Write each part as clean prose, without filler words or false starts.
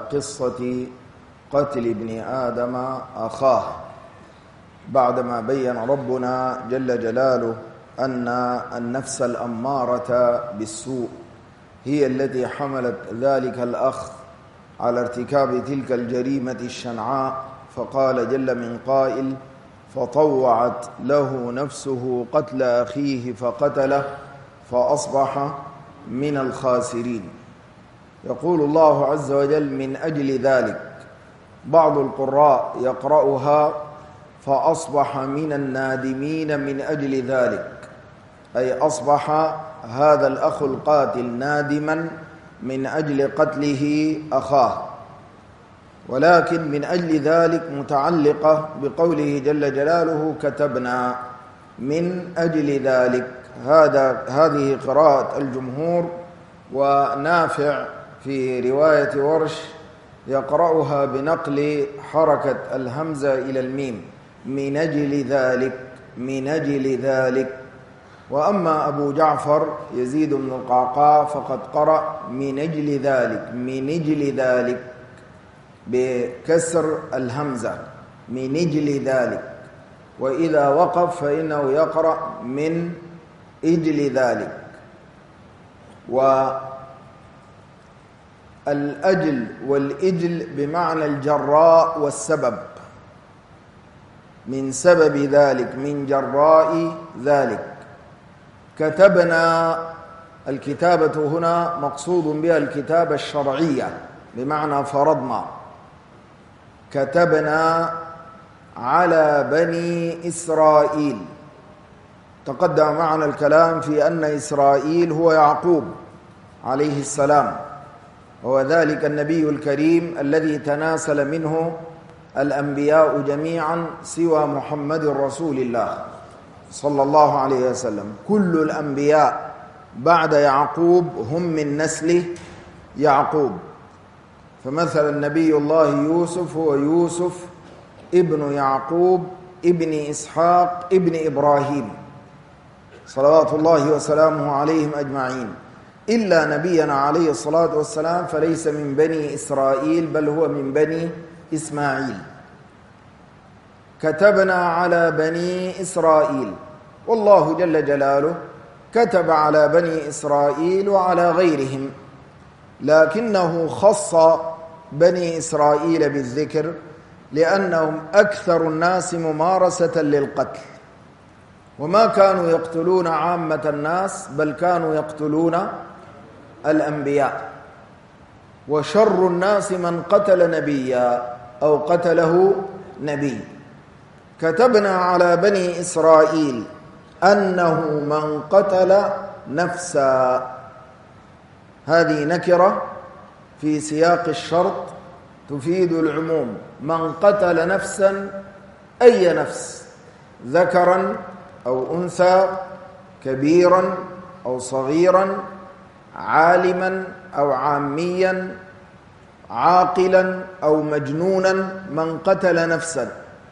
قصة قتل ابن آدم أخاه، بعدما بين ربنا جل جلاله أن النفس الأمارة بالسوء هي التي حملت ذلك الأخ على ارتكاب تلك الجريمة الشنعاء، فقال جل من قائل: فطوعت له نفسه قتل أخيه فقتله فأصبح من الخاسرين. يقول الله عز وجل: من أجل ذلك. بعض القراء يقرأها: فأصبح من النادمين من أجل ذلك، أي أصبح هذا الأخ القاتل نادما من أجل قتله أخاه. ولكن من أجل ذلك متعلقة بقوله جل جلاله: كتبنا من أجل ذلك. هذه قراءة الجمهور، ونافع في رواية ورش يقرأها بنقل حركة الهمزة إلى الميم: من أجل ذلك، من أجل ذلك. وأما أبو جعفر يزيد بن القعقاع فقد قرأ من أجل ذلك، من أجل ذلك بكسر الهمزة، من أجل ذلك. وإذا وقف فإنه يقرأ من أجل ذلك. والأجل والإجل بمعنى الجراء والسبب، من سبب ذلك، من جراء ذلك. كتبنا، الكتابة هنا مقصود بها الكتابة الشرعية بمعنى فرضنا. كتبنا على بني إسرائيل. تقدم معنا الكلام في أن إسرائيل هو يعقوب عليه السلام، وهو ذلك النبي الكريم الذي تناسل منه الأنبياء جميعا سوى محمد رسول الله صلى الله عليه وسلم. كل الأنبياء بعد يعقوب هم من نسل يعقوب. فمثلا نبي الله يوسف هو يوسف ابن يعقوب ابن إسحاق ابن إبراهيم صلوات الله وسلامه عليهم أجمعين، إلا نبينا عليه الصلاة والسلام فليس من بني إسرائيل بل هو من بني إسماعيل. كتبنا على بني إسرائيل، والله جل جلاله كتب على بني إسرائيل وعلى غيرهم، لكنه خص بني إسرائيل بالذكر لأنهم أكثر الناس ممارسة للقتل، وما كانوا يقتلون عامة الناس بل كانوا يقتلون الأنبياء. وشر الناس من قتل نبيا أو قتله نبي. كتبنا على بني إسرائيل أنه من قتل نفسا، هذه نكرة في سياق الشرط تفيد العموم. من قتل نفسا، أي نفس، ذكرا أو أنثى، كبيرا أو صغيرا، عالما أو عاميا، عاقلا أو مجنونا، من قتل نفسا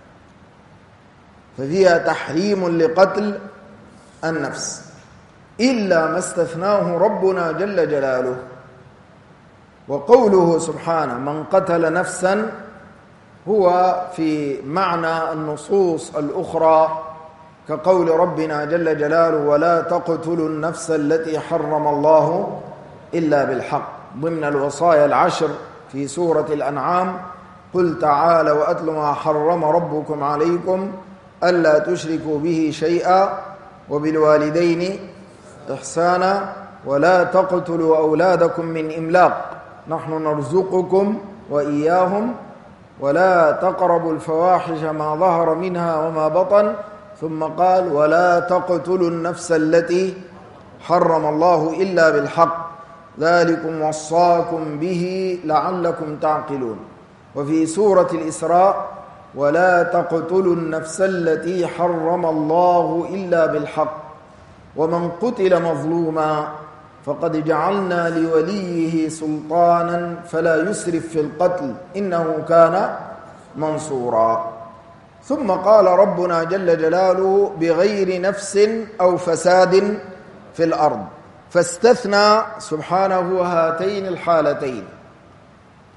ففيها تحريم لقتل النفس، إلا ما استثناه ربنا جل جلاله. وقوله سبحانه من قتل نفسا هو في معنى النصوص الأخرى، كقول ربنا جل جلاله: ولا تقتلوا النفس التي حرم الله إلا بالحق، ضمن الوصايا العشر في سورة الأنعام: قل تعالوا أتل ما حرم ربكم عليكم ألا تشركوا به شيئا وبالوالدين إحسانا ولا تقتلوا أولادكم من إملاق نحن نرزقكم وإياهم ولا تقربوا الفواحش ما ظهر منها وما بطن، ثم قال: ولا تقتلوا النفس التي حرم الله إلا بالحق ذلكم وصاكم به لعلكم تعقلون. وفي سورة الإسراء: ولا تقتلوا النفس التي حرم الله إلا بالحق ومن قتل مظلوما فقد جعلنا لوليه سلطانا فلا يسرف في القتل إنه كان منصورا. ثم قال ربنا جل جلاله: بغير نفس أو فساد في الأرض، فاستثنى سبحانه هاتين الحالتين.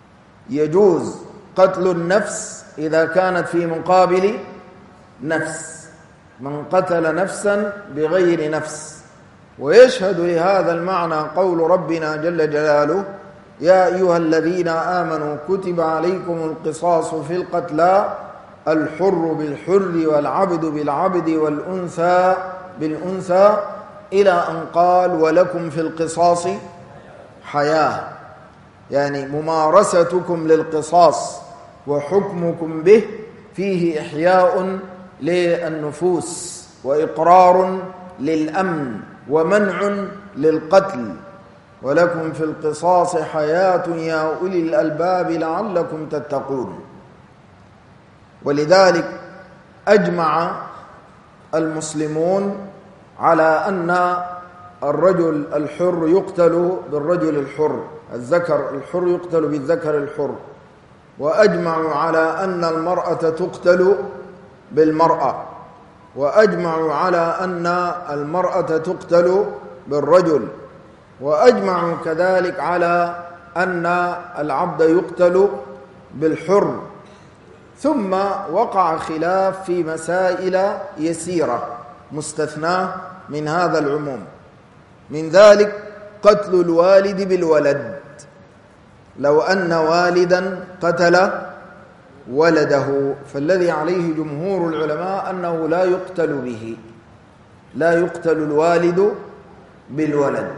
يجوز قتل النفس إذا كانت في مقابل نفس، من قتل نفسا بغير نفس. ويشهد لهذا المعنى قول ربنا جل جلاله: يا أيها الذين آمنوا كتب عليكم القصاص في القتلى، الحر بالحر والعبد بالعبد والأنثى بالأنثى، إلى أن قال: ولكم في القصاص حياة. يعني ممارستكم للقصاص وحكمكم به فيه إحياء للنفوس وإقرار للأمن ومنع للقتل. ولكم في القصاص حياة يا أولي الألباب لعلكم تتقون. ولذلك أجمع المسلمون على أن الرجل الحر يقتل بالرجل الحر، الذكر الحر يقتل بالذكر الحر، وأجمعوا على أن المرأة تقتل بالمرأة، وأجمعوا على أن المرأة تقتل بالرجل، وأجمعوا كذلك على أن العبد يقتل بالحر. ثم وقع خلاف في مسائل يسيرة مستثناة من هذا العموم، من ذلك قتل الوالد بالولد. لو أن والدا قتل ولده فالذي عليه جمهور العلماء أنه لا يقتل به، لا يقتل الوالد بالولد،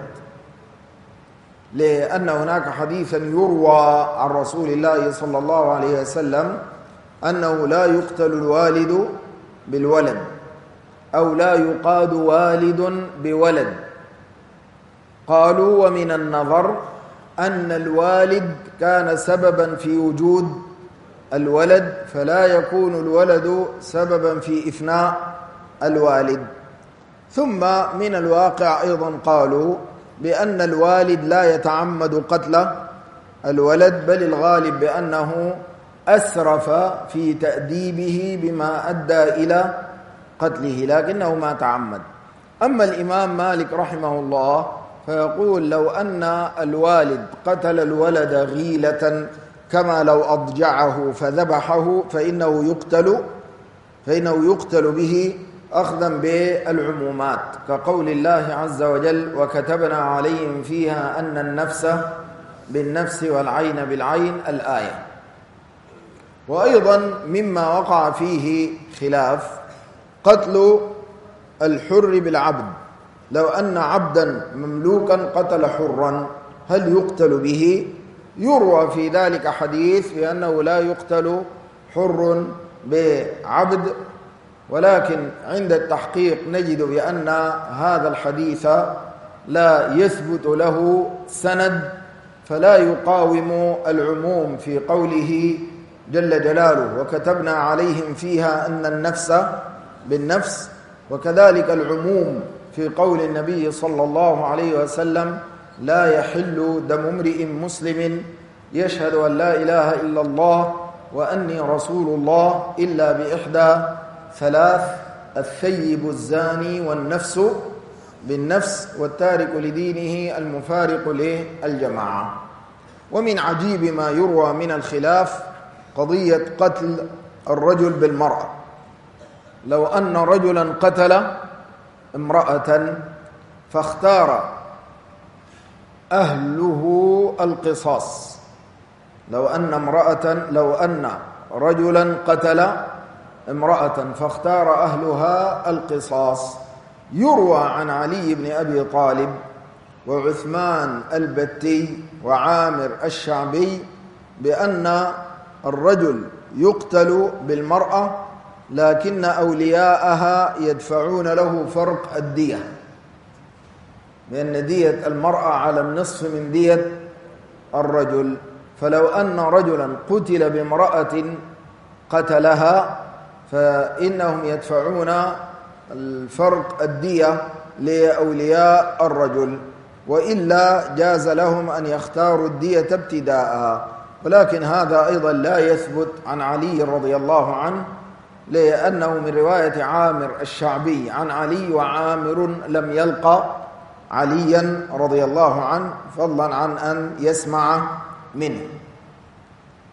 لأن هناك حديثا يروى عن رسول الله صلى الله عليه وسلم أنه لا يقتل الوالد بالولد، أو لا يقاد والد بولد. قالوا: ومن النظر أن الوالد كان سببا في وجود الولد، فلا يكون الولد سببا في إفناء الوالد. ثم من الواقع أيضا قالوا بأن الوالد لا يتعمد قتل الولد، بل الغالب بأنه أسرف في تأديبه بما أدى إلى قتله، لكنه ما تعمد. أما الإمام مالك رحمه الله فيقول: لو أن الوالد قتل الولد غيلة كما لو أضجعه فذبحه فإنه يقتل به أخذا بالعمومات، كقول الله عز وجل: وكتبنا عليهم فيها أن النفس بالنفس والعين بالعين، الآية. وأيضا مما وقع فيه خلاف قتل الحر بالعبد. لو أن عبدا مملوكا قتل حرا هل يقتل به؟ يروى في ذلك حديث بأنه لا يقتل حر بعبد، ولكن عند التحقيق نجد بأن هذا الحديث لا يثبت له سند، فلا يقاوم العموم في قوله جل جلاله: وكتبنا عليهم فيها أن النفس بالنفس، وكذلك العموم في قول النبي صلى الله عليه وسلم: لا يحل دم امرئ مسلم يشهد أن لا إله إلا الله وأني رسول الله إلا بإحدى ثلاث: الثيب الزاني والنفس بالنفس والتارك لدينه المفارق للجماعة. ومن عجيب ما يروى من الخلاف قضية قتل الرجل بالمرأة. لو أن رجلا قتل امرأة فاختار أهله القصاص، لو أن رجلا قتل امرأة فاختار أهلها القصاص، يروى عن علي بن أبي طالب وعثمان البتي وعامر الشعبي بأن الرجل يقتل بالمرأة، لكن أولياءها يدفعون له فرق الدية، لأن دية المرأة على النصف من دية الرجل. فلو أن رجلا قتل بامرأة قتلها فإنهم يدفعون الفرق الدية لأولياء الرجل، وإلا جاز لهم أن يختاروا الدية ابتداء. ولكن هذا أيضا لا يثبت عن علي رضي الله عنه، لأنه من رواية عامر الشعبي عن علي، وعامر لم يلقى عليا رضي الله عنه فضلا عن أن يسمع منه.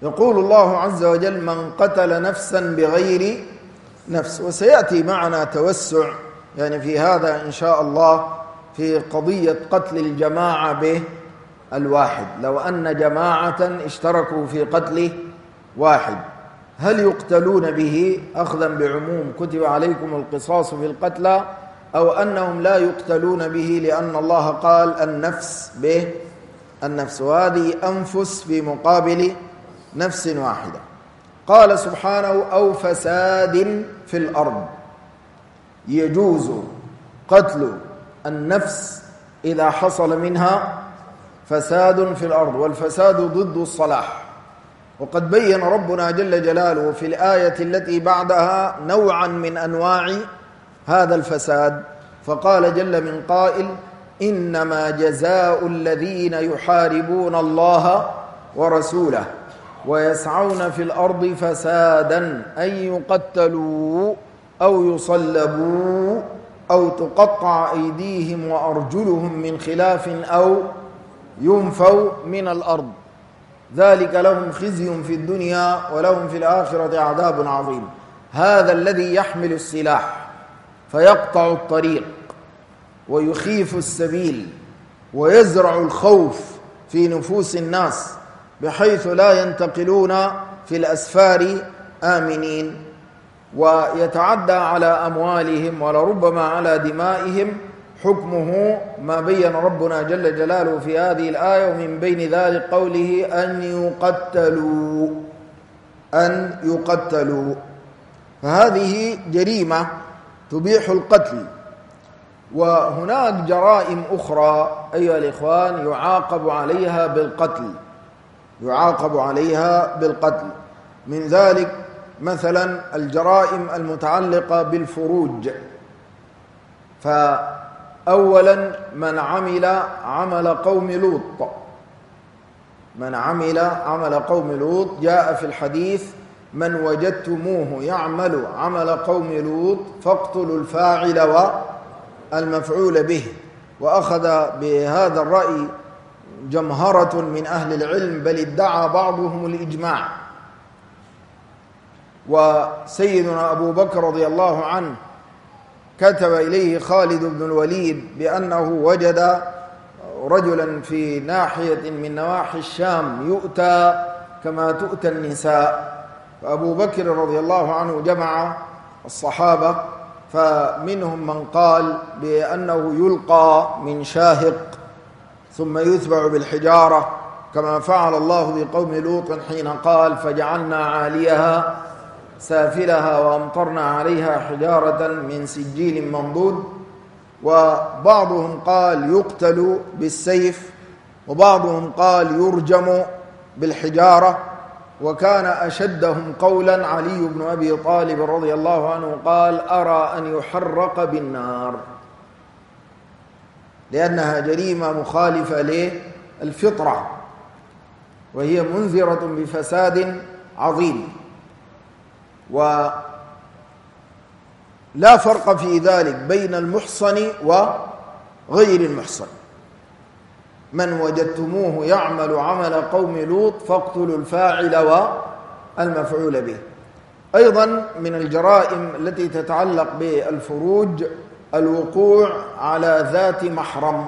يقول الله عز وجل: من قتل نفسا بغير نفس. وسيأتي معنا توسع يعني في هذا إن شاء الله في قضية قتل الجماعة بالواحد. لو أن جماعة اشتركوا في قتل واحد هل يقتلون به أخذا بعموم كتب عليكم القصاص في القتلى، أو أنهم لا يقتلون به لأن الله قال النفس بالنفس، وهذه أنفس في مقابل نفس واحدة. قال سبحانه: أو فساد في الأرض. يجوز قتل النفس إذا حصل منها فساد في الأرض، والفساد ضد الصلاح. وقد بين ربنا جل جلاله في الآية التي بعدها نوعا من أنواع هذا الفساد، فقال جل من قائل: إنما جزاء الذين يحاربون الله ورسوله ويسعون في الأرض فسادا أن يقتلوا أو يصلبوا أو تقطع أيديهم وأرجلهم من خلاف أو ينفوا من الأرض ذلك لهم خزي في الدنيا ولهم في الآخرة عذاب عظيم. هذا الذي يحمل السلاح فيقطع الطريق ويخيف السبيل ويزرع الخوف في نفوس الناس بحيث لا ينتقلون في الأسفار آمنين، ويتعدى على أموالهم ولربما على دمائهم، حكمه ما بين ربنا جل جلاله في هذه الآية. ومن بين ذلك قوله: أن يقتلوا. فهذه جريمة تبيح القتل. وهناك جرائم أخرى أيها الإخوان يعاقب عليها بالقتل. من ذلك مثلا الجرائم المتعلقة بالفروج. فأولا من عمل عمل قوم لوط جاء في الحديث: من وجدتموه يعمل عمل قوم لوط فاقتلوا الفاعل والمفعول به. وأخذ بهذا الرأي جمهرة من أهل العلم، بل ادعى بعضهم الإجماع. وسيدنا أبو بكر رضي الله عنه كتب إليه خالد بن الوليد بأنه وجد رجلا في ناحية من نواحي الشام يؤتى كما تؤتى النساء. فأبو بكر رضي الله عنه جمع الصحابة، فمنهم من قال بأنه يلقى من شاهق ثم يتبع بالحجارة كما فعل الله بقوم لوط حين قال: فجعلنا عاليها سافلها وأمطرنا عليها حجارة من سجيل منضود. وبعضهم قال يقتل بالسيف، وبعضهم قال يرجم بالحجارة. وكان أشدهم قولا علي بن أبي طالب رضي الله عنه قال: أرى أن يحرق بالنار، لأنها جريمة مخالفة للفطرة وهي منذرة بفساد عظيم. ولا فرق في ذلك بين المحصن وغير المحصن. من وجدتموه يعمل عمل قوم لوط فاقتلوا الفاعل والمفعول به. أيضا من الجرائم التي تتعلق بالفروج الوقوع على ذات محرم.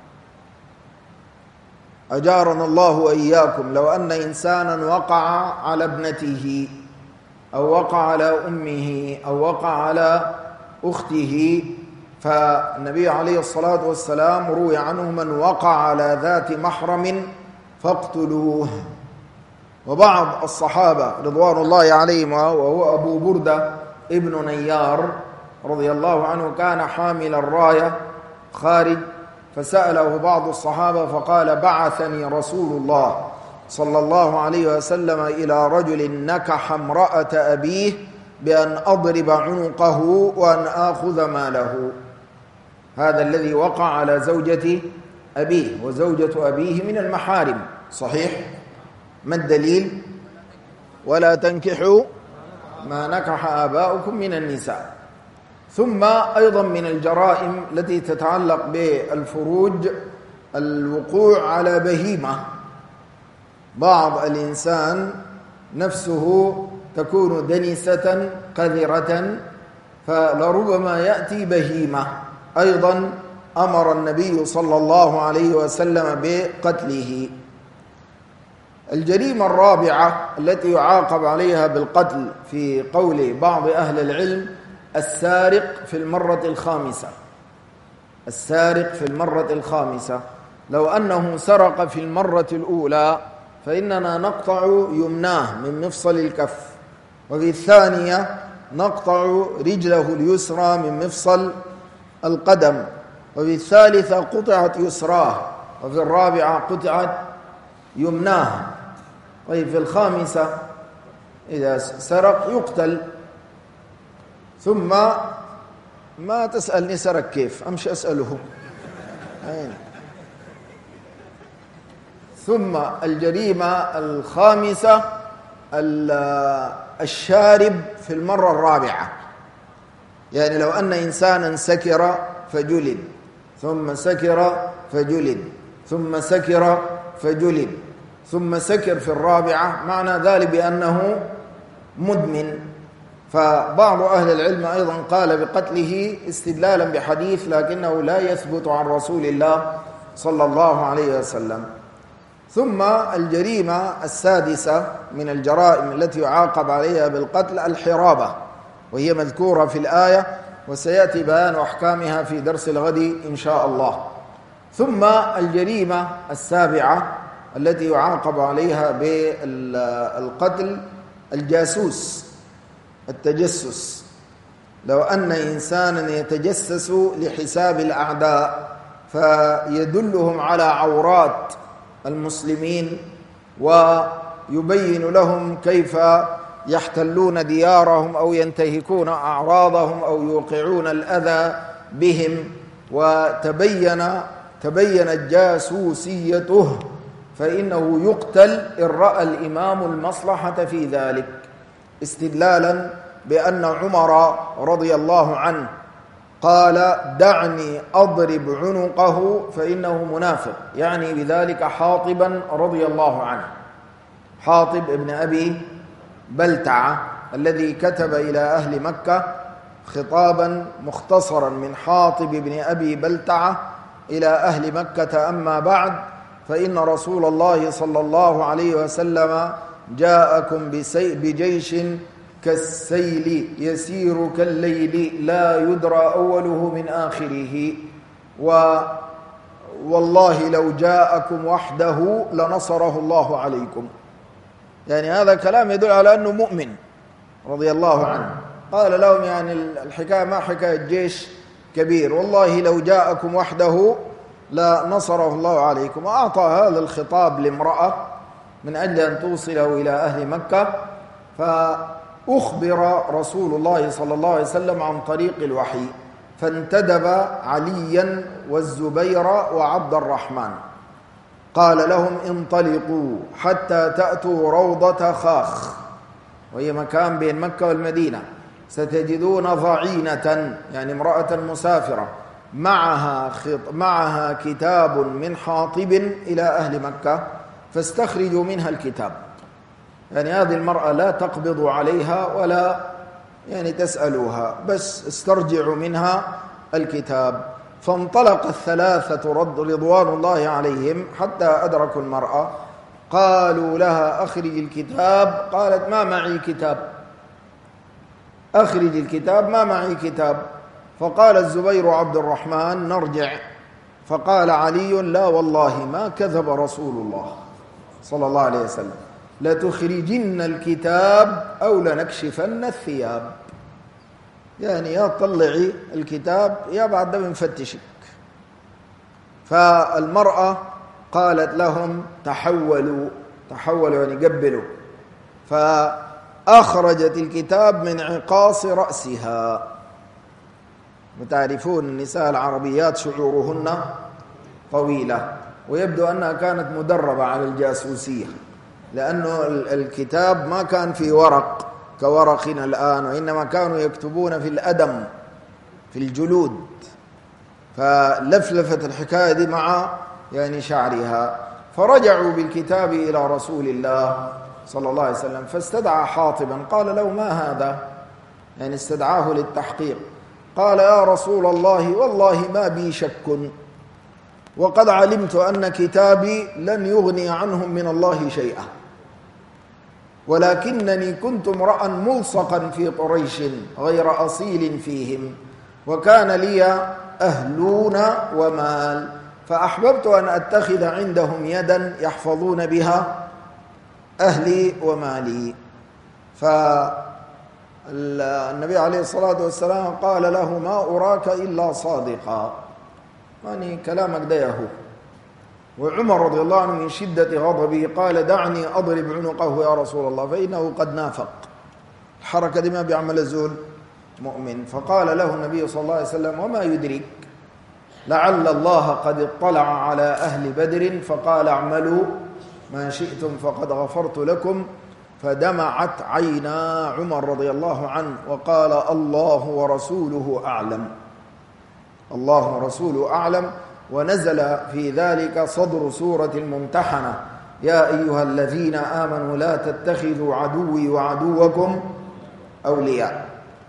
أجارنا الله وإياكم. لو أن إنسانا وقع على ابنته أو وقع على أمه أو وقع على أخته، فالنبي عليه الصلاة والسلام روي عنه: من وقع على ذات محرم فاقتلوه. وبعض الصحابة رضوان الله عليهم وهو أبو بردة ابن نيار رضي الله عنه كان حامل الراية خارج، فسأله بعض الصحابة فقال: بعثني رسول الله صلى الله عليه وسلم إلى رجل نكح امرأة أبيه بأن أضرب عنقه وأن آخذ ماله. هذا الذي وقع على زوجة أبيه، وزوجة أبيه من المحارم، صحيح؟ ما الدليل؟ ولا تنكحوا ما نكح آباؤكم من النساء. ثم أيضا من الجرائم التي تتعلق بالفروج الوقوع على بهيمة. بعض الإنسان نفسه تكون دنسة قذرة، فلربما يأتي بهيمة. أيضا أمر النبي صلى الله عليه وسلم بقتله. الجريمة الرابعة التي يعاقب عليها بالقتل في قول بعض أهل العلم السارق في المرة الخامسة. السارق في المرة الخامسة، لو أنه سرق في المرة الأولى فإننا نقطع يمناه من مفصل الكف، وفي الثانية نقطع رجله اليسرى من مفصل القدم، وفي الثالثة قطعت يسراه، وفي الرابعة قطعت يمناه. طيب في الخامسة إذا سرق يقتل. ثم ما تسألني سرق كيف، أمشي أسأله. ثم الجريمة الخامسة الشارب في المرة الرابعة، يعني لو أن إنسانا سكر فجلد، ثم سكر فجلد، ثم سكر فجلد، ثم سكر في الرابعة، معنى ذلك بأنه مدمن. فبعض أهل العلم أيضا قال بقتله استدلالا بحديث لكنه لا يثبت عن رسول الله صلى الله عليه وسلم. ثم الجريمة السادسة من الجرائم التي يعاقب عليها بالقتل الحرابة، وهي مذكورة في الآية، وسيأتي بيان أحكامها في درس الغد إن شاء الله. ثم الجريمة السابعة التي يعاقب عليها بالقتل الجاسوس، التجسس. لو أن إنسانا يتجسس لحساب الأعداء فيدلهم على عورات المسلمين ويبين لهم كيف يحتلون ديارهم أو ينتهكون أعراضهم أو يوقعون الأذى بهم، وتبينت جاسوسيته، فإنه يقتل إن رأى الإمام المصلحة في ذلك، استدلالا بأن عمر رضي الله عنه قال دعني أضرب عنقه فإنه منافق، يعني بذلك حاطبا رضي الله عنه، حاطب ابن أبي بلتعة الذي كتب إلى أهل مكة خطابا مختصرا من حاطب ابن أبي بلتعة إلى أهل مكة: أما بعد، فإن رسول الله صلى الله عليه وسلم جاءكم بجيش كالسيل يسير كالليل لا يدرى أوله من آخره، والله لو جاءكم وحده لنصره الله عليكم. يعني هذا كلام يدل على أنه مؤمن رضي الله عنه. قال لهم يعني الحكاية ما حكاية جيش كبير، والله لو جاءكم وحده لنصره الله عليكم. وأعطى هذا الخطاب لامرأة من أجل أن توصله إلى أهل مكة، فأخبر رسول الله صلى الله عليه وسلم عن طريق الوحي، فانتدب عليا والزبير وعبد الرحمن، قال لهم انطلقوا حتى تأتوا روضة خاخ، وهي مكان بين مكة والمدينة، ستجدون ضعينة يعني امرأة مسافرة معها كتاب من حاطب إلى أهل مكة، فاستخرجوا منها الكتاب. يعني هذه المرأة لا تقبضوا عليها ولا يعني تسألوها، بس استرجعوا منها الكتاب. فانطلق الثلاثة رضوان الله عليهم حتى أدركوا المرأة، قالوا لها أخرج الكتاب، قالت ما معي كتاب، أخرج الكتاب ما معي كتاب. فقال الزبير وعبد الرحمن نرجع، فقال علي لا والله ما كذب رسول الله صلى الله عليه وسلم، لتخرجن الكتاب أو لنكشفن الثياب. يعني يا طلعي الكتاب يا بعد ده بنفتشك. فالمرأة قالت لهم تحولوا يعني قبلوا، فأخرجت الكتاب من عقاص رأسها. وتعرفون النساء العربيات شعورهن طويلة، ويبدو أنها كانت مدربة على الجاسوسية، لأنه الكتاب ما كان في ورق كورقنا الآن، وإنما كانوا يكتبون في الأدم في الجلود، فلفلفت الحكاية دي مع يعني شعرها. فرجعوا بالكتاب إلى رسول الله صلى الله عليه وسلم، فاستدعى حاطبا قال له: ما هذا؟ يعني استدعاه للتحقيق. قال: يا رسول الله، والله ما بي شك، وقد علمت أن كتابي لن يغني عنهم من الله شيئا، ولكنني كنت امرأ ملصقا في قريش غير أصيل فيهم، وكان لي أهلون ومال، فأحببت أن أتخذ عندهم يدا يحفظون بها أهلي ومالي. فالنبي عليه الصلاة والسلام قال له: ما أراك إلا صادقا، يعني كلامك ده يهو. وعمر رضي الله عنه من شدة غضبه قال: دعني أضرب عنقه يا رسول الله فإنه قد نافق. الحركة دي ما بيعمل الزول مؤمن. فقال له النبي صلى الله عليه وسلم: وما يدرك لعل الله قد اطلع على أهل بدر فقال: اعملوا ما شئتم فقد غفرت لكم. فدمعت عينا عمر رضي الله عنه وقال: الله ورسوله أعلم، الله ورسوله أعلم. ونزل في ذلك صدر سورة الممتحنة: يا أيها الذين آمنوا لا تتخذوا عدوي وعدوكم أولياء.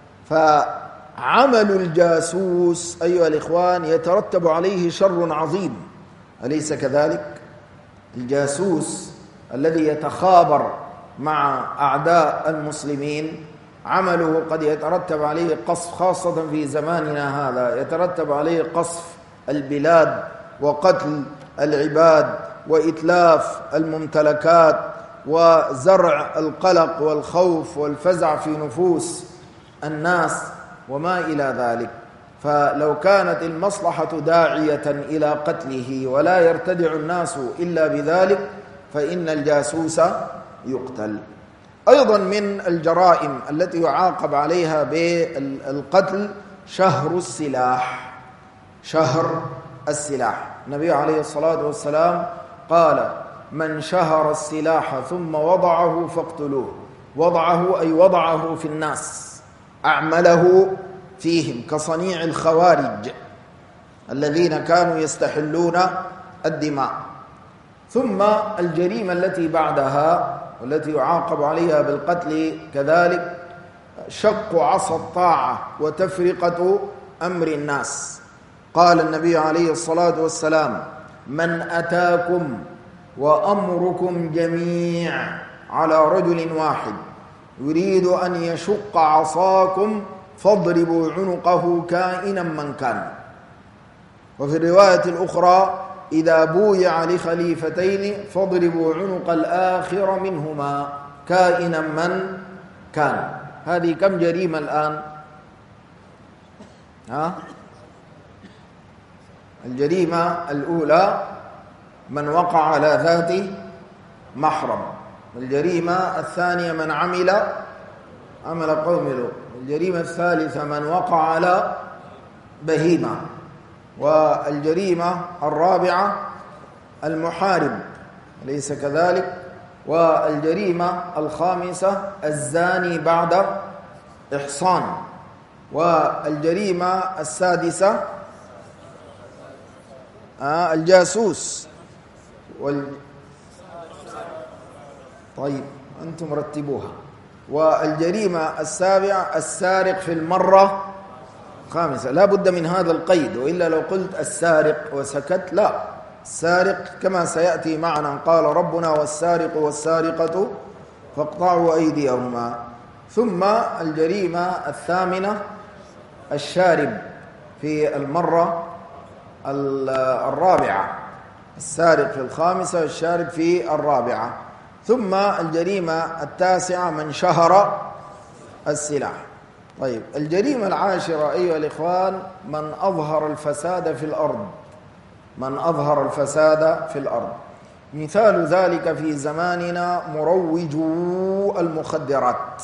فعمل الجاسوس أيها الإخوان يترتب عليه شر عظيم، أليس كذلك؟ الجاسوس الذي يتخابر مع أعداء المسلمين عمله قد يترتب عليه قصف، خاصة في زماننا هذا يترتب عليه قصف البلاد وقتل العباد وإتلاف الممتلكات وزرع القلق والخوف والفزع في نفوس الناس وما إلى ذلك. فلو كانت المصلحة داعية إلى قتله ولا يرتدع الناس إلا بذلك فإن الجاسوس يقتل. أيضا من الجرائم التي يعاقب عليها بالقتل شهر السلاح، شهر السلاح. النبي عليه الصلاة والسلام قال: من شهر السلاح ثم وضعه فاقتلوه. وضعه أي وضعه في الناس، أعمله فيهم، كصنيع الخوارج الذين كانوا يستحلون الدماء. ثم الجريمة التي بعدها والتي يعاقب عليها بالقتل كذلك شق عصا الطاعة وتفرقة أمر الناس. قال النبي عليه الصلاة والسلام: من أتاكم وأمركم جميع على رجل واحد يريد أن يشق عصاكم فاضربوا عنقه كائنا من كان. وفي الرواية الأخرى: إذا بويع لخليفتين فاضربوا عنق الآخر منهما كائنا من كان. هذه كم جريمة الآن؟ الجريمة الأولى من وقع على ذات محرم، الجريمة الثانية من عمل قوم لوط، الجريمة الثالثة من وقع على بهيمة، والجريمة الرابعة المحارب، أليس كذلك؟ والجريمة الخامسة الزاني بعد إحصان، والجريمة السادسة الجاسوس طيب أنتم رتبوها. والجريمة السابعة السارق في المرة خامسة. لا بد من هذا القيد، وإلا لو قلت السارق وسكت لا، السارق كما سيأتي معنا قال ربنا: والسارق والسارقة فاقطعوا أيديهما. ثم الجريمة الثامنة الشارب في المرة الرابعة، السارق في الخامسة والشارب في الرابعة. ثم الجريمة التاسعة من شهر السلاح. طيب الجريمة العاشرة أيها الإخوان من أظهر الفساد في الأرض، من أظهر الفساد في الأرض. مثال ذلك في زماننا مروجو المخدرات،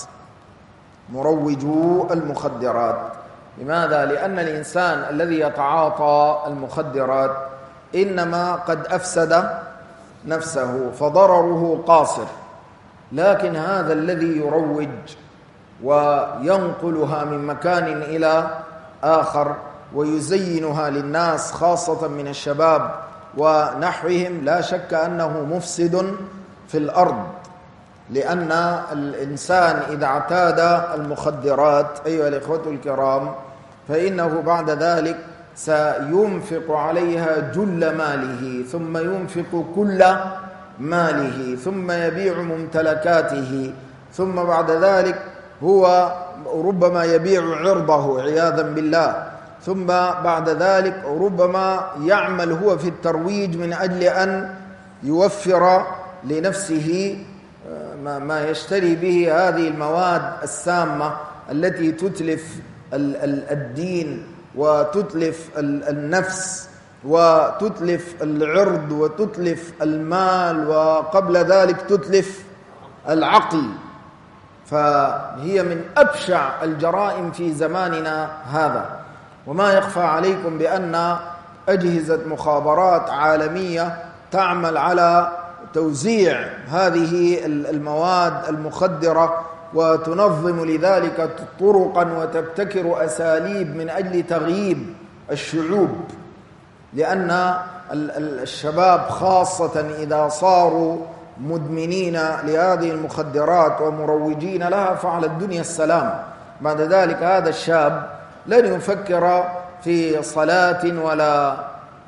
مروجو المخدرات. لماذا؟ لأن الإنسان الذي يتعاطى المخدرات إنما قد أفسد نفسه فضرره قاصر، لكن هذا الذي يروج وينقلها من مكان إلى آخر ويزينها للناس خاصة من الشباب ونحوهم لا شك أنه مفسد في الأرض، لأن الإنسان إذا اعتاد المخدرات أيها الإخوة الكرام فإنه بعد ذلك سينفق عليها جل ماله، ثم ينفق كل ماله، ثم يبيع ممتلكاته، ثم بعد ذلك هو ربما يبيع عرضه عياذا بالله، ثم بعد ذلك ربما يعمل هو في الترويج من أجل أن يوفر لنفسه ما يشتري به هذه المواد السامة التي تتلف الدين وتتلف النفس وتتلف العرض وتتلف المال، وقبل ذلك تتلف العقل. فهي من أبشع الجرائم في زماننا هذا. وما يخفى عليكم بأن أجهزة مخابرات عالمية تعمل على توزيع هذه المواد المخدرة، وتنظم لذلك طرقا وتبتكر أساليب من أجل تغييب الشعوب، لأن الشباب خاصة إذا صاروا مدمنين لهذه المخدرات ومروجين لها فعلى الدنيا السلام. بعد ذلك هذا الشاب لن يفكر في صلاة ولا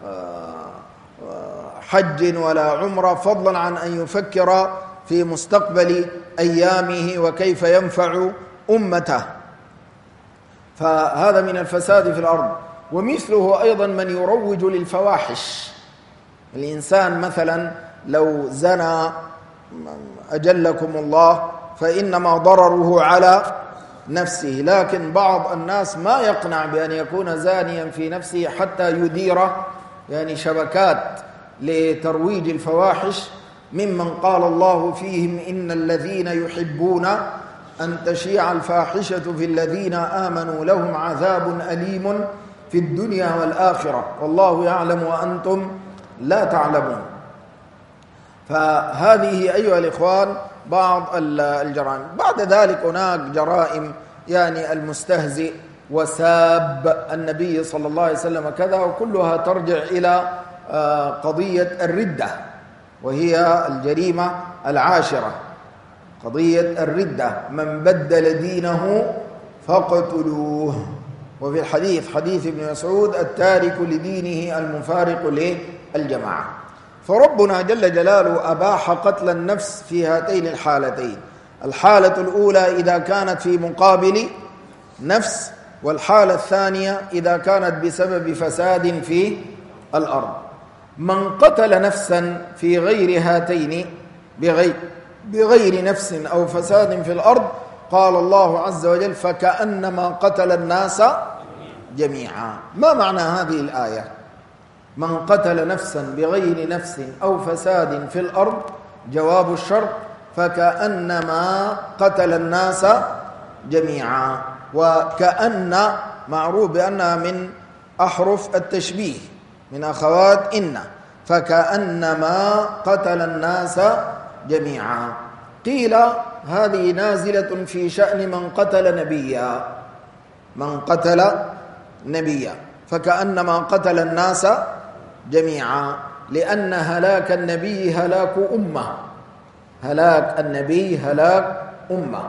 حج ولا عمرة، فضلا عن أن يفكر في مستقبل أيامه وكيف ينفع أمته. فهذا من الفساد في الأرض. ومثله أيضا من يروج للفواحش. الإنسان مثلا لو زنى أجلكم الله فإنما ضرره على نفسه، لكن بعض الناس ما يقنع بأن يكون زانيا في نفسه حتى يدير يعني شبكات لترويج الفواحش، ممن قال الله فيهم إن الذين يحبون أن تشيع الفاحشة في الذين آمنوا لهم عذاب أليم في الدنيا والآخرة والله يعلم وأنتم لا تعلمون. فهذه أيها الإخوان بعض الجرائم. بعد ذلك هناك جرائم يعني المستهزئ وساب النبي صلى الله عليه وسلم كذا، وكلها ترجع إلى قضية الردة، وهي الجريمة العاشرة، قضية الردة. من بدل دينه فاقتلوه. وفي الحديث حديث ابن مسعود التارك لدينه المفارق للجماعة. فربنا جل جلاله أباح قتل النفس في هاتين الحالتين. الحالة الأولى إذا كانت في مقابل نفس، والحالة الثانية إذا كانت بسبب فساد في الأرض. من قتل نفسا في غير هاتين بغير نفس أو فساد في الأرض قال الله عز وجل فكأنما قتل الناس جميعا. ما معنى هذه الآية؟ من قتل نفسا بغير نفس أو فساد في الأرض، جواب الشرط فكأنما قتل الناس جميعا. وكأن معروف بأنها من أحرف التشبيه، من أخوات إن، فكأنما قتل الناس جميعا. قيل هذه نازلة في شأن من قتل نبيا، من قتل نبيا فكأنما قتل الناس جميعا، لأن هلاك النبي هلاك أمة، هلاك النبي هلاك أمة.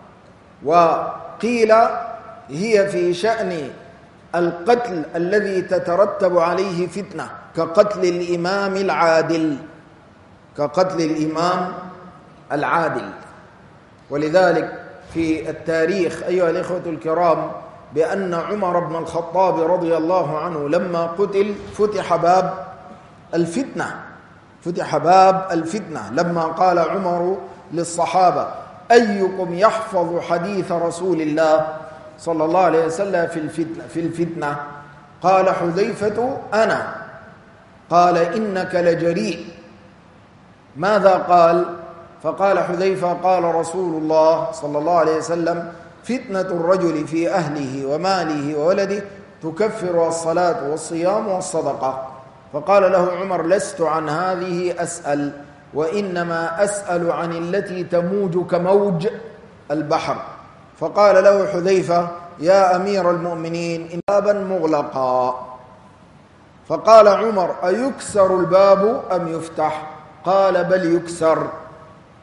وقيل هي في شأن القتل الذي تترتب عليه فتنة، كقتل الإمام العادل، كقتل الإمام العادل. ولذلك في التاريخ أيها الإخوة الكرام بأن عمر بن الخطاب رضي الله عنه لما قتل فتح باب الفتنة، فتح باب الفتنة لما قال عمر للصحابة أيكم يحفظ حديث رسول الله صلى الله عليه وسلم في الفتنة؟ قال حذيفة أنا. قال إنك لجريء. ماذا قال؟ فقال حذيفة قال رسول الله صلى الله عليه وسلم فتنة الرجل في أهله وماله وولده تكفر الصلاة والصيام والصدقة. فقال له عمر لست عن هذه أسأل، وإنما أسأل عن التي تموج كموج البحر. فقال له حذيفة يا أمير المؤمنين إن بابا مغلقا. فقال عمر أيكسر الباب أم يفتح؟ قال بل يكسر.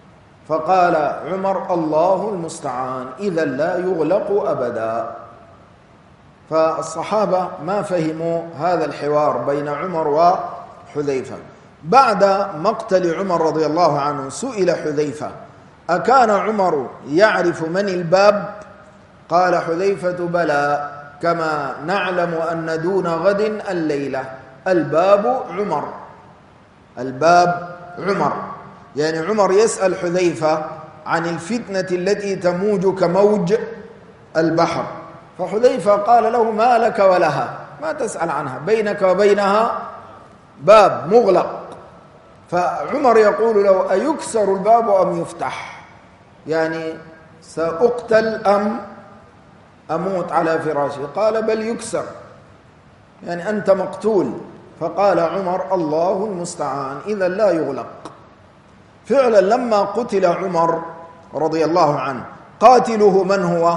فقال عمر الله المستعان، إذا لا يغلق أبدا. فالصحابة ما فهموا هذا الحوار بين عمر وحذيفة. بعد مقتل عمر رضي الله عنه سئل حذيفة: أكان عمر يعرف من الباب؟ قال حذيفة: بلى، كما نعلم أن دون غد الليلة الباب عمر. الباب عمر، يعني عمر يسأل حذيفة عن الفتنة التي تموج كموج البحر، فحذيفة قال له: ما لك ولها، ما تسأل عنها، بينك وبينها باب مغلق. فعمر يقول له: أيكسر الباب أم يفتح؟ يعني سأقتل أم أموت على فراشي؟ قال: بل يكسر، يعني أنت مقتول. فقال عمر: الله المستعان، إذا لا يغلق. فعلا لما قتل عمر رضي الله عنه، قاتله من هو؟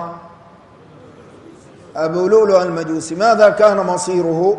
أبو لؤلؤ المجوسي. ماذا كان مصيره؟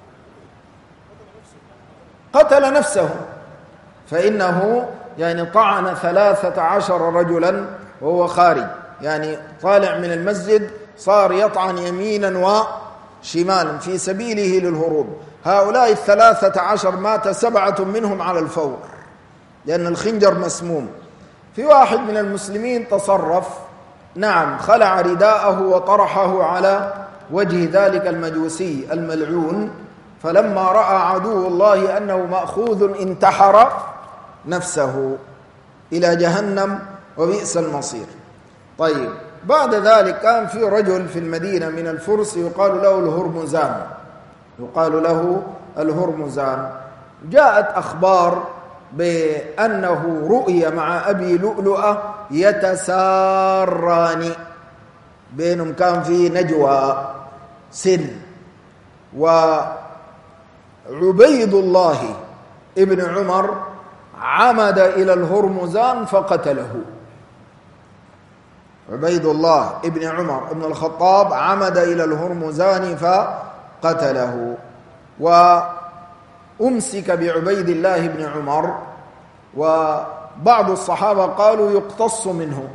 قتل نفسه، فإنه يعني طعن 13 رجلا وهو خارج، يعني طالع من المسجد صار يطعن يمينا وشمالا في سبيله للهروب. هؤلاء 13 مات 7 منهم على الفور لأن الخنجر مسموم. في واحد من المسلمين تصرف، نعم، خلع رداءه وطرحه على وجه ذلك المجوسي الملعون، فلما رأى عدو الله أنه مأخوذ انتحر نفسه إلى جهنم وبئس المصير. طيب، بعد ذلك كان في رجل في المدينة من الفرس يقال له الهرمزان، يقال له الهرمزان. جاءت أخبار بأنه رؤي مع أبي لؤلؤة يتساران، بينهم كان في نجوى سر. وعبيد الله ابن عمر عمد إلى الهرمزان فقتله. عبيد الله ابن عمر ابن الخطاب عمد إلى الهرمزان فقتله، وأمسك بعبيد الله بن عمر. وبعض الصحابة قالوا يقتص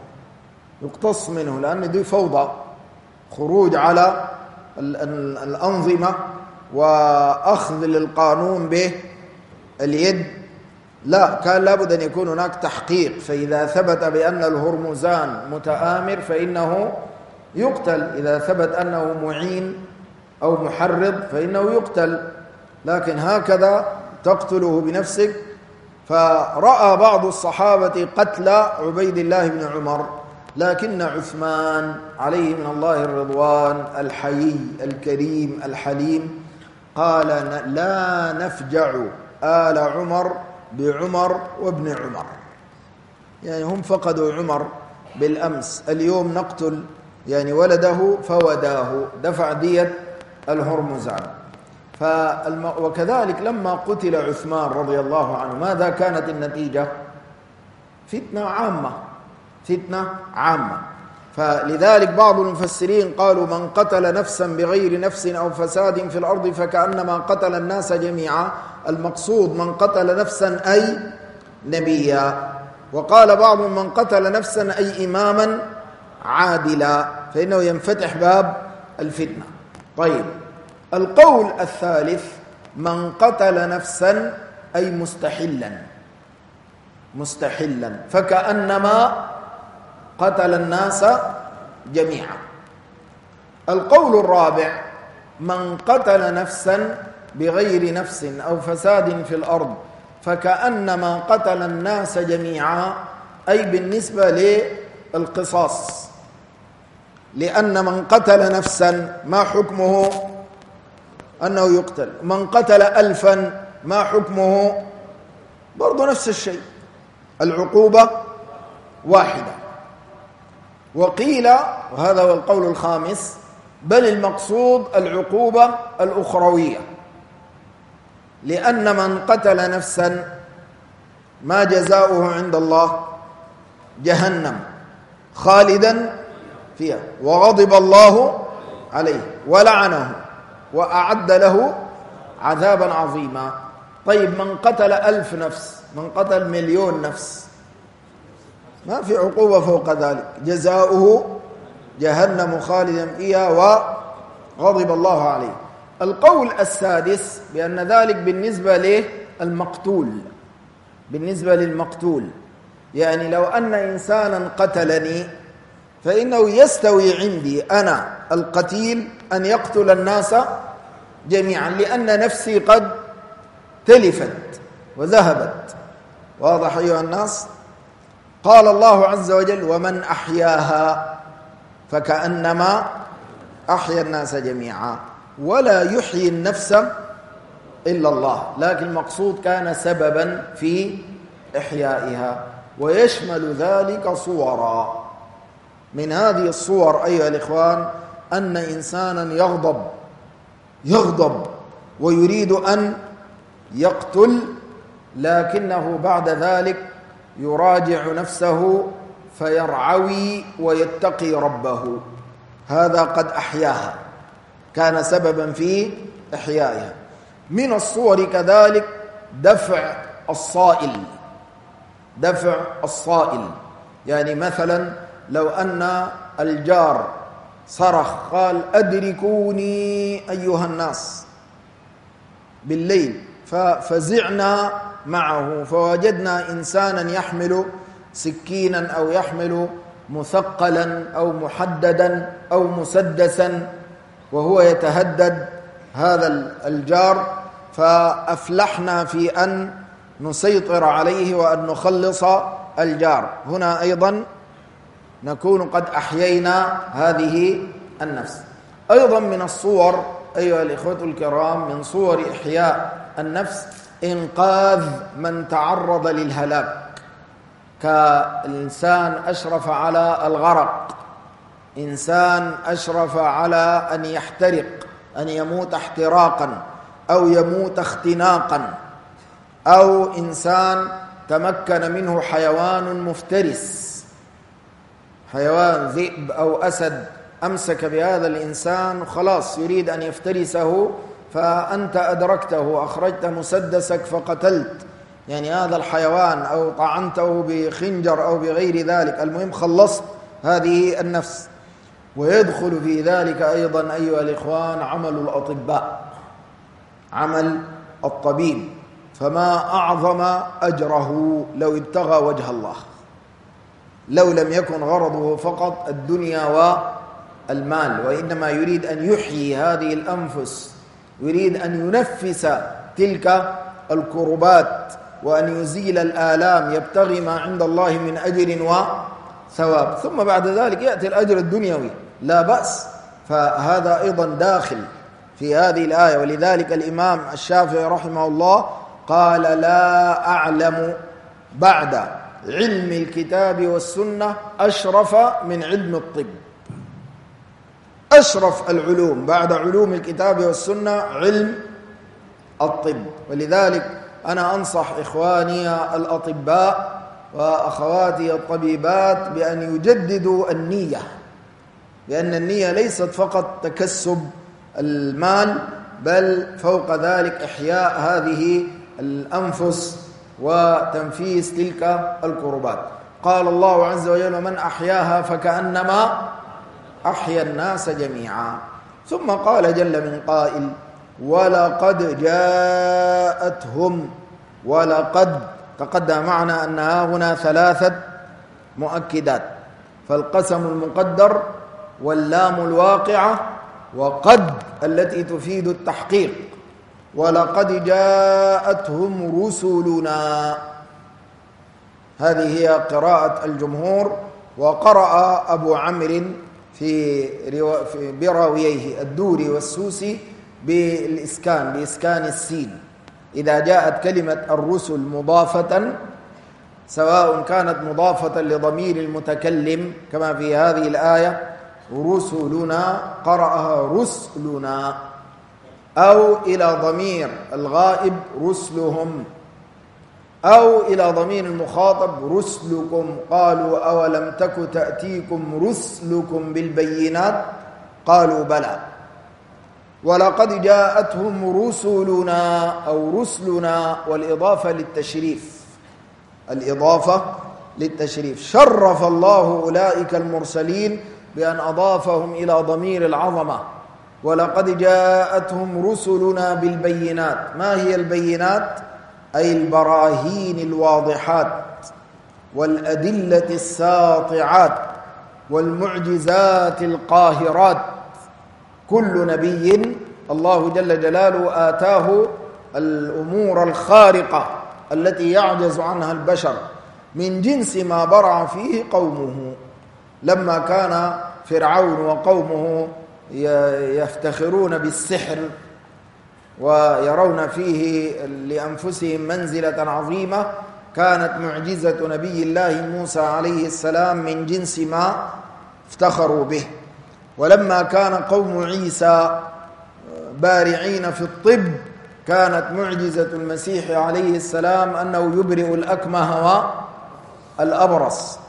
منه لأن دي فوضى، خروج على الأنظمة وأخذ للقانون باليد. لا، كان لابد أن يكون هناك تحقيق، فإذا ثبت بأن الهرمزان متآمر فإنه يقتل، إذا ثبت أنه معين أو محرض فإنه يقتل، لكن هكذا تقتله بنفسك. فرأى بعض الصحابة قتل عبيد الله بن عمر، لكن عثمان عليه من الله الرضوان الحيي الكريم الحليم قال: لا نفجع آل عمر بعمر وابن عمر، يعني هم فقدوا عمر بالأمس، اليوم نقتل يعني ولده فوداه، دفع دية الهرمزان. وكذلك لما قتل عثمان رضي الله عنه ماذا كانت النتيجة؟ فتنة عامة. فلذلك بعض المفسرين قالوا: من قتل نفسا بغير نفس أو فساد في الأرض فكأنما قتل الناس جميعا. المقصود من قتل نفسا أي نبيا. وقال بعضهم: من قتل نفسا أي إماما عادلا، فإنه ينفتح باب الفتنة. طيب، القول الثالث: من قتل نفسا أي مستحلا فكأنما قتل الناس جميعا. القول الرابع: من قتل نفسا بغير نفس أو فساد في الأرض فكأنما قتل الناس جميعا، أي بالنسبة للقصاص، لأن من قتل نفسا ما حكمه؟ أنه يقتل. من قتل 1000 ما حكمه؟ برضو نفس الشيء، العقوبة واحدة. وقيل، وهذا هو القول الخامس: بل المقصود العقوبة الأخروية، لأن من قتل نفسا ما جزاؤه عند الله؟ جهنم خالدا فيها وغضب الله عليه ولعنه وأعد له عذابا عظيما. طيب، من قتل 1000 نفس، من قتل 1,000,000 نفس ما في عقوبة فوق ذلك، جزاؤه جهنم خالدا فيها وغضب الله عليه. القول السادس بأن ذلك بالنسبة للمقتول، بالنسبة للمقتول، يعني لو أن إنسانا قتلني فإنه يستوي عندي أنا القتيل أن يقتل الناس جميعا، لأن نفسي قد تلفت وذهبت. واضح أيها الناس؟ قال الله عز وجل: ومن أحياها فكأنما أحيا الناس جميعا. ولا يحيي النفس إلا الله، لكن المقصود كان سببا في إحيائها، ويشمل ذلك صورا. من هذه الصور أيها الإخوان أن إنسانا يغضب ويريد أن يقتل، لكنه بعد ذلك يراجع نفسه فيرعوي ويتقي ربه، هذا قد أحياها، كان سببا في إحيائها. من الصور كذلك دفع الصائل، يعني مثلا لو أن الجار صرخ قال: أدركوني أيها الناس بالليل، ففزعنا معه فوجدنا إنسانا يحمل سكينا أو يحمل مثقلا أو محددا أو مسدسا وهو يتهدد هذا الجار، فأفلحنا في أن نسيطر عليه وأن نخلص الجار. هنا أيضا نكون قد أحيينا هذه النفس. أيضا من الصور أيها الإخوة الكرام، من صور إحياء النفس إنقاذ من تعرض للهلاك، كإنسان أشرف على الغرق، إنسان أشرف على أن يحترق، أن يموت احتراقا أو يموت اختناقا، أو إنسان تمكن منه حيوان مفترس، حيوان ذئب أو أسد أمسك بهذا الإنسان خلاص يريد أن يفترسه، فأنت أدركته، أخرجت مسدسك فقتلت يعني هذا الحيوان، أو طعنته بخنجر أو بغير ذلك، المهم خلصت هذه النفس. ويدخل في ذلك أيضا أيها الإخوان عمل الأطباء، عمل الطبيب، فما أعظم أجره لو ابتغى وجه الله، لو لم يكن غرضه فقط الدنيا والمال، وإنما يريد أن يحيي هذه الأنفس، يريد أن ينفس تلك الكربات وأن يزيل الآلام، يبتغي ما عند الله من أجر وثواب، ثم بعد ذلك يأتي الأجر الدنيوي لا بأس. فهذا أيضا داخل في هذه الآية. ولذلك الإمام الشافعي رحمه الله قال: لا أعلم بعد علم الكتاب والسنة أشرف من علم الطب. أشرف العلوم بعد علوم الكتاب والسنة علم الطب. ولذلك أنا أنصح إخواني الأطباء وأخواتي الطبيبات بأن يجددوا النية، لأن النية ليست فقط تكسب المال، بل فوق ذلك إحياء هذه الأنفس وتنفيس تلك الكربات. قال الله عز وجل: ومن أحياها فكأنما أحيا الناس جميعا. ثم قال جل من قائل: ولقد جاءتهم. ولقد تقدم معنا أنها هنا 3 مؤكدات، فالقسم المقدر واللام الواقعة وقد التي تفيد التحقيق. ولقد جاءتهم رسلنا، هذه هي قراءة الجمهور. وقرأ أبو عمرو براويه الدوري والسوسي بإسكان السين، إذا جاءت كلمة الرسل مضافة، سواء كانت مضافة لضمير المتكلم كما في هذه الآية رسلنا، قرأها رسلنا، أو إلى ضمير الغائب رسلهم، أو إلى ضمير المخاطب رسلكم. قالوا: أولم تك تأتيكم رسلكم بالبينات؟ قالوا: بلى. ولقد جاءتهم رسلنا أو رسلنا، والإضافة للتشريف، الإضافة للتشريف. شرف الله أولئك المرسلين بأن أضافهم إلى ضمير العظمة. ولقد جاءتهم رسلنا بالبينات. ما هي البينات؟ أي البراهين الواضحات والأدلة الساطعات والمعجزات القاهرات. كل نبي الله جل جلاله آتاه الأمور الخارقة التي يعجز عنها البشر من جنس ما برع فيه قومه. لما كان فرعون وقومه يفتخرون بالسحر ويرون فيه لأنفسهم منزلة عظيمة، كانت معجزة نبي الله موسى عليه السلام من جنس ما افتخروا به. ولما كان قوم عيسى بارعين في الطب، كانت معجزة المسيح عليه السلام أنه يبرئ الأكمه والأبرص.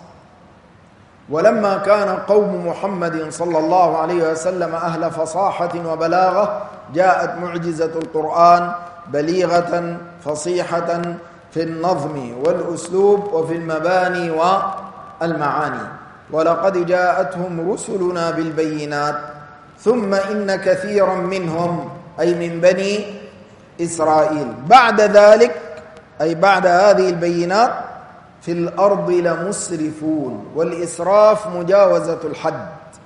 ولما كان قوم محمد صلى الله عليه وسلم أهل فصاحة وبلاغة، جاءت معجزة القرآن بليغة فصيحة في النظم والأسلوب وفي المباني والمعاني. ولقد جاءتهم رسلنا بالبينات ثم إن كثيرا منهم أي من بني إسرائيل بعد ذلك أي بعد هذه البينات في الأرض لمسرفون. والإسراف مجاوزة الحد.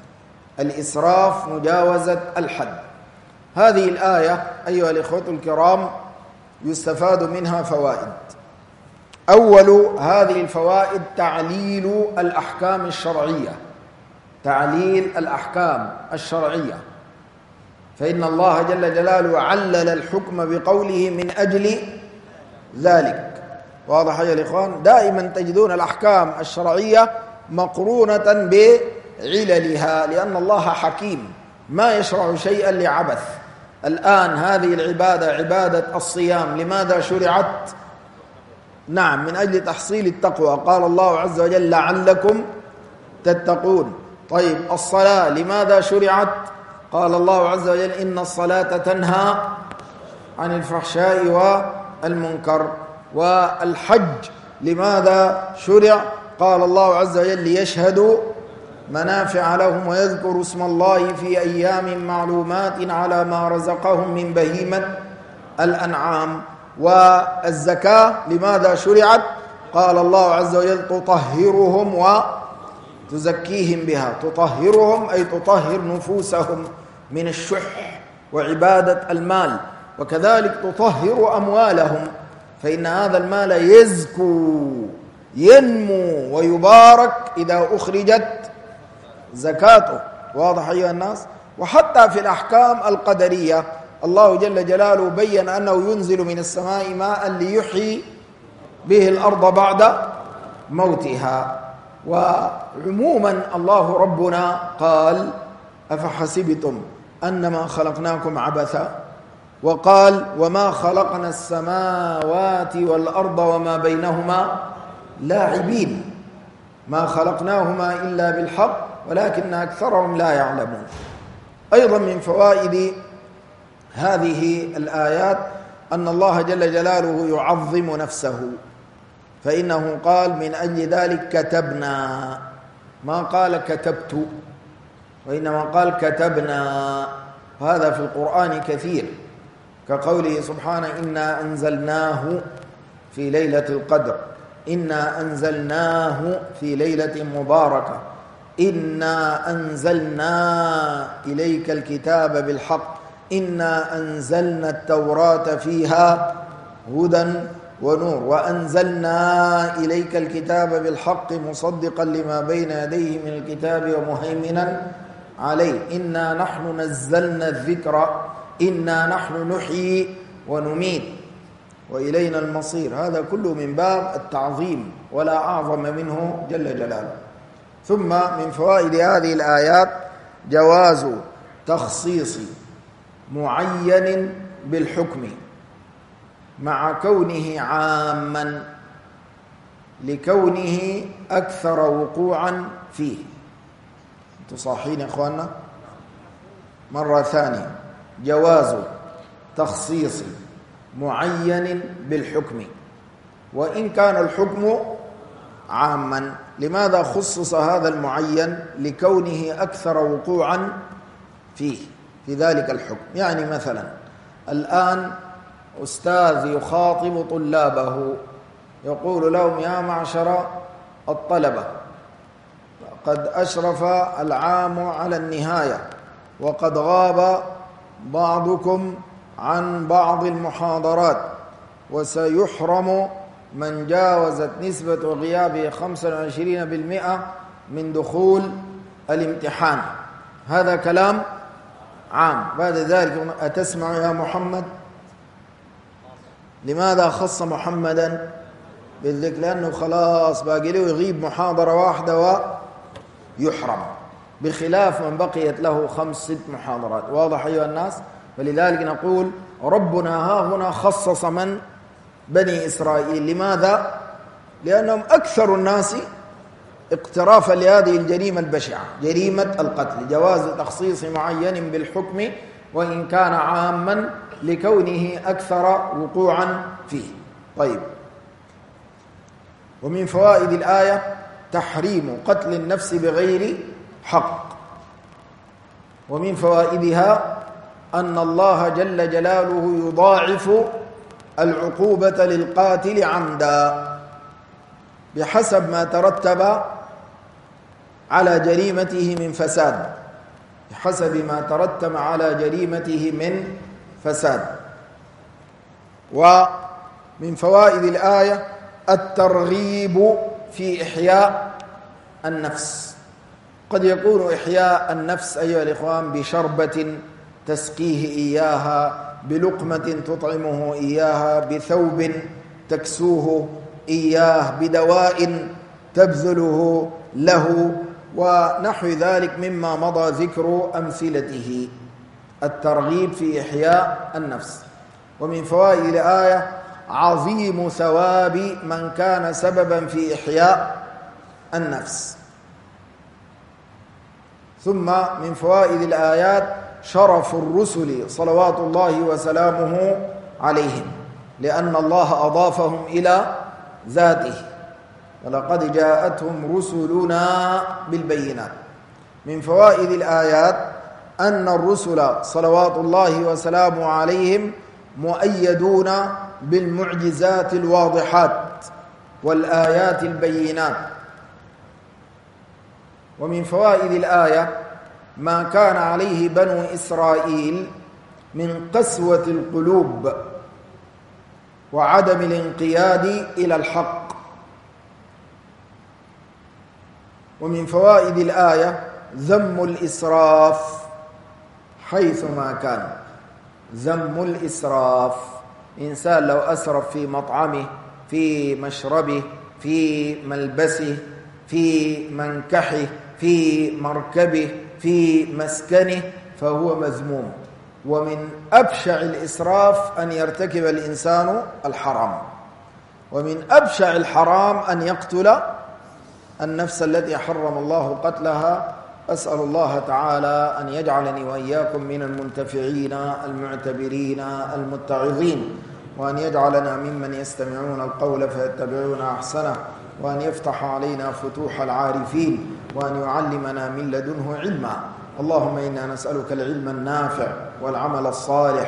الإسراف مجاوزة الحد. هذه الآية أيها الإخوة الكرام يستفاد منها فوائد. أول هذه الفوائد تعليل الأحكام الشرعية. تعليل الأحكام الشرعية، فإن الله جل جلاله علل الحكم بقوله من أجل ذلك. واضح يا الإخوان؟ دائما تجدون الأحكام الشرعية مقرونة بعللها، لأن الله حكيم ما يشرع شيئا لعبث. الآن هذه العبادة عبادة الصيام لماذا شرعت؟ نعم، من أجل تحصيل التقوى. قال الله عز وجل لعلكم تتقون. طيب الصلاة لماذا شرعت؟ قال الله عز وجل إن الصلاة تنهى عن الفحشاء والمنكر. والحج لماذا شرع؟ قال الله عز وجل ليشهدوا منافع لهم ويذكروا اسم الله في أيام معلومات على ما رزقهم من بهيمة الأنعام. والزكاة لماذا شرعت؟ قال الله عز وجل تطهرهم وتزكيهم بها. تطهرهم أي تطهر نفوسهم من الشح وعبادة المال، وكذلك تطهر أموالهم، فإن هذا المال يزكو ينمو ويبارك إذا أخرجت زكاته. واضح أيها الناس؟ وحتى في الأحكام القدرية الله جل جلاله بيّن أنه ينزل من السماء ماء ليحيي به الأرض بعد موتها. وعموما الله ربنا قال أفحسبتم أنما خلقناكم عبثا، وقال وما خلقنا السماوات والأرض وما بينهما لاعبين، ما خلقناهما إلا بالحق ولكن أكثرهم لا يعلمون. أيضا من فوائد هذه الآيات أن الله جل جلاله يعظم نفسه، فإنه قال من أجل ذلك كتبنا، ما قال كتبت، وإنما قال كتبنا. وهذا في القرآن كثير، كقوله سبحانه إنا أنزلناه في ليلة القدر، إنا أنزلناه في ليلة مباركة، إنا أنزلنا إليك الكتاب بالحق، إنا أنزلنا التوراة فيها هدى ونور، وأنزلنا إليك الكتاب بالحق مصدقا لما بين يديه من الكتاب ومهيمنا عليه، إنا نحن نزلنا الذكر إنا نحن نحيي ونميت وإلينا المصير. هذا كله من باب التعظيم ولا أعظم منه جل جلاله. ثم من فوائد هذه الآيات جواز تخصيص معين بالحكم مع كونه عاما لكونه أكثر وقوعا فيه. تصاحين يا إخواننا؟ مرة ثانية، جواز تخصيص معين بالحكم وإن كان الحكم عاما. لماذا خصص هذا المعين؟ لكونه أكثر وقوعا فيه في ذلك الحكم. يعني مثلا الآن أستاذ يخاطب طلابه يقول لهم: يا معشر الطلبة، قد أشرف العام على النهاية، وقد غاب بعضكم عن بعض المحاضرات، وسيحرم من جاوزت نسبة غيابه 25% من دخول الامتحان. هذا كلام عام. بعد ذلك: أتسمع يا محمد؟ لماذا خص محمدا بالذكر؟ لأنه خلاص باقي له يغيب محاضرة واحدة ويحرم، بخلاف من بقيت له 5-6 محاضرات. واضح أيها الناس؟ فلذلك نقول ربنا ها هنا خصص من بني إسرائيل. لماذا؟ لأنهم أكثر الناس اقترافا لهذه الجريمة البشعة، جريمة القتل. جواز تخصيص معين بالحكم وإن كان عاما لكونه أكثر وقوعا فيه. طيب، ومن فوائد الآية تحريم قتل النفس بغير حق. ومن فوائدها أن الله جل جلاله يضاعف العقوبة للقاتل عمدا بحسب ما ترتب على جريمته من فساد، بحسب ما ترتب على جريمته من فساد. ومن فوائد الآية الترغيب في إحياء النفس. قد يكون إحياء النفس أيها الإخوان بشربة تسقيه إياها، بلقمة تطعمه إياها، بثوب تكسوه إياه، بدواء تبذله له، ونحو ذلك مما مضى ذكر أمثلته. الترغيب في إحياء النفس. ومن فوائد الآية عظيم ثواب من كان سببا في إحياء النفس. ثم من فوائد الآيات شرف الرسل صلوات الله وسلامه عليهم، لأن الله أضافهم إلى ذاته: ولقد جاءتهم رسلنا بالبينات. من فوائد الآيات أن الرسل صلوات الله وسلامه عليهم مؤيدون بالمعجزات الواضحات والآيات البينات. ومن فوائد الآية ما كان عليه بنو إسرائيل من قسوة القلوب وعدم الانقياد إلى الحق. ومن فوائد الآية ذم الإسراف حيثما كان. ذم الإسراف، إنسان لو أسرف في مطعمه، في مشربه، في ملبسه، في منكحه، في مركبه، في مسكنه، فهو مذموم. ومن أبشع الإسراف أن يرتكب الإنسان الحرام، ومن أبشع الحرام أن يقتل النفس التي حرم الله قتلها. أسأل الله تعالى أن يجعلني وإياكم من المنتفعين المعتبرين المتعظين، وأن يجعلنا ممن يستمعون القول فيتبعون أحسنه، وأن يفتح علينا فتوح العارفين، وأن يعلمنا من لدنه علما. اللهم إنا نسألك العلم النافع والعمل الصالح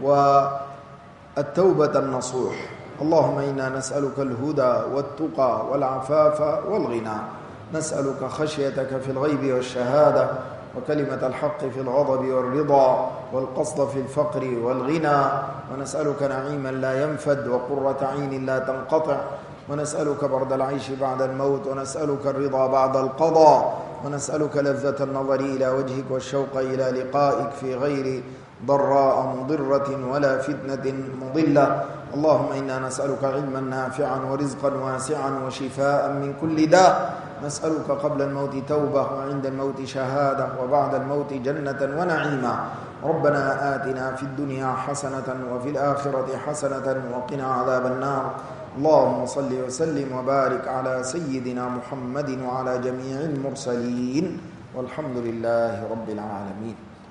والتوبة النصوح. اللهم إنا نسألك الهدى والتقى والعفاف والغنى. نسألك خشيتك في الغيب والشهادة، وكلمة الحق في الغضب والرضا، والقصد في الفقر والغنى. ونسألك نعيما لا ينفد، وقرة عين لا تنقطع. ونسألك برد العيش بعد الموت، ونسألك الرضا بعد القضاء، ونسألك لذة النظر إلى وجهك والشوق إلى لقائك في غير ضراء مضرة ولا فتنة مضلة. اللهم إنا نسألك علما نافعا ورزقا واسعا وشفاء من كل داء. نسألك قبل الموت توبة، وعند الموت شهادة، وبعد الموت جنة ونعيما. ربنا آتنا في الدنيا حسنة وفي الآخرة حسنة وقنا عذاب النار. اللهم صل وسلم وبارك على سيدنا محمد وعلى جميع المرسلين، والحمد لله رب العالمين.